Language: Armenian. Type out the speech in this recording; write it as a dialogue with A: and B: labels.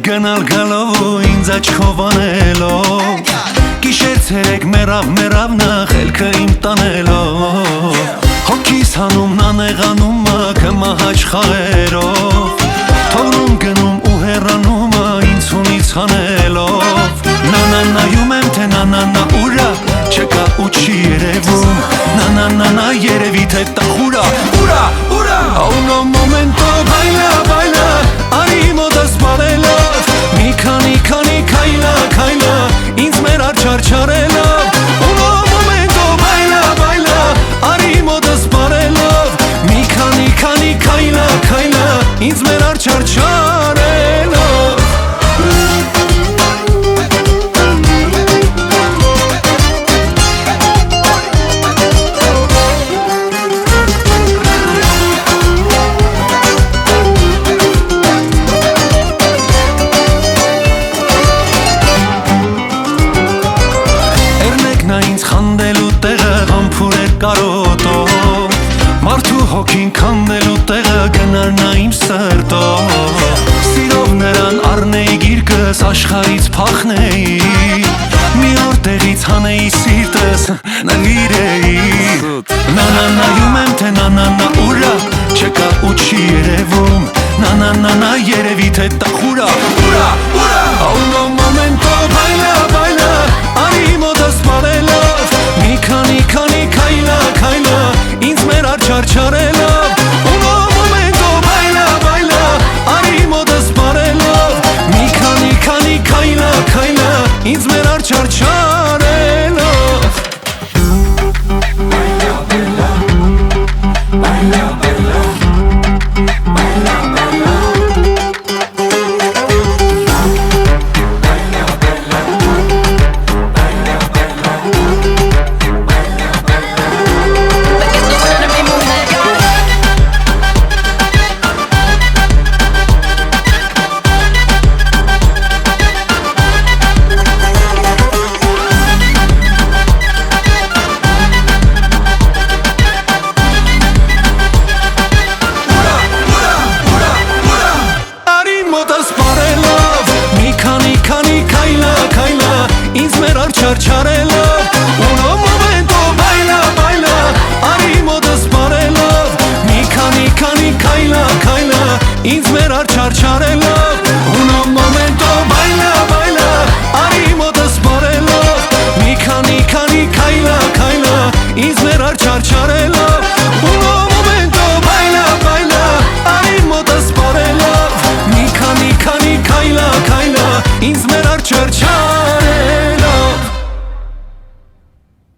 A: Գնալ գալով ինձ աչքով անելով Գիշեր ցերեկ մերավ նախ ելքը իմ տանելով Հոգիս հանում նանեղանում կմահաչ խաղերով Թողնում գնում ու հեռանում ինձունից հանելով Նանանայում եմ թե նանանա ուրա չկա ու չի երևում Նանանանա երևի թե տխուրա ուրա A uno momento baila Արի մոտս բարելով Մի քանի քայլա Ինձ մեր արջարչարելով Uno momento baila Արի մոտս բարելով Մի քանի քայլա Ինձ մեր արջարչարելով Ինձ խանդելու տեղը համբուր է կարոտով Մարդու հոգին քանդելու տեղը գնար նա իմ սրտով Սիրով նրան առնեի գիրկս աշխարից փախնեի Մի օր տեղից հանեի սիրտս նվիրեի Նանանայում եմ թե նանանա ուրա չկա ու չի երևում Նանանանա երևի թե տխուրա ուրա A uno momento baila Արի մոտս բարելով Մի քանի քայլա Ինձ մեր արջարչարելով Uno momento baila Արի մոտս բարելով Մի քանի քայլա Ինձ մեր արջարչարելով Ինձ մեր արջարչարելով Uno momento baila Արի մոտս բարելով Մի քանի քայլա Ինձ մեր արջարչարելով Uno momento baila Արի մոտս բարելով Մի քանի քայլա Ինձ մեր արջարչարելով